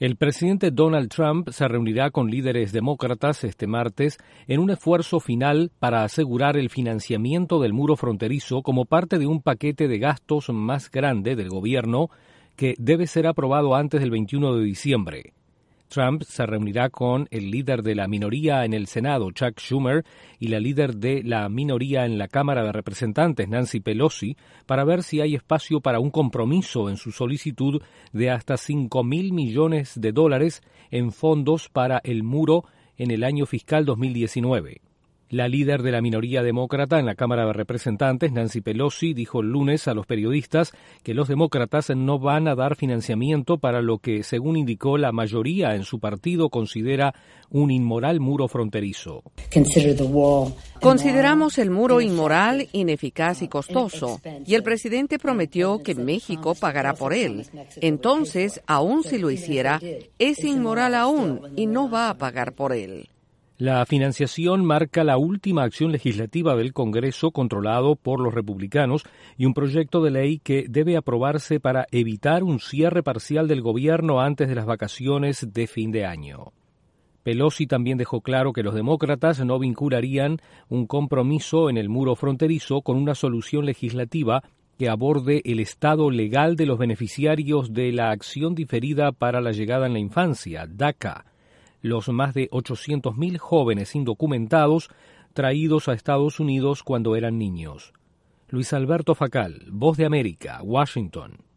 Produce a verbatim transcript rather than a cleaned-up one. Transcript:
El presidente Donald Trump se reunirá con líderes demócratas este martes en un esfuerzo final para asegurar el financiamiento del muro fronterizo como parte de un paquete de gastos más grande del gobierno que debe ser aprobado antes del veintiuno de diciembre. Trump se reunirá con el líder de la minoría en el Senado, Chuck Schumer, y la líder de la minoría en la Cámara de Representantes, Nancy Pelosi, para ver si hay espacio para un compromiso en su solicitud de hasta cinco mil millones de dólares en fondos para el muro en el año fiscal dos mil diecinueve. La líder de la minoría demócrata en la Cámara de Representantes, Nancy Pelosi, dijo el lunes a los periodistas que los demócratas no van a dar financiamiento para lo que, según indicó, la mayoría en su partido considera un inmoral muro fronterizo. Consideramos el muro inmoral, ineficaz y costoso, y el presidente prometió que México pagará por él. Entonces, aun si lo hiciera, es inmoral aún y no va a pagar por él. La financiación marca la última acción legislativa del Congreso controlado por los republicanos y un proyecto de ley que debe aprobarse para evitar un cierre parcial del gobierno antes de las vacaciones de fin de año. Pelosi también dejó claro que los demócratas no vincularían un compromiso en el muro fronterizo con una solución legislativa que aborde el estado legal de los beneficiarios de la acción diferida para la llegada en la infancia, DACA. Los más de ochocientos mil jóvenes indocumentados traídos a Estados Unidos cuando eran niños. Luis Alberto Facal, Voz de América, Washington.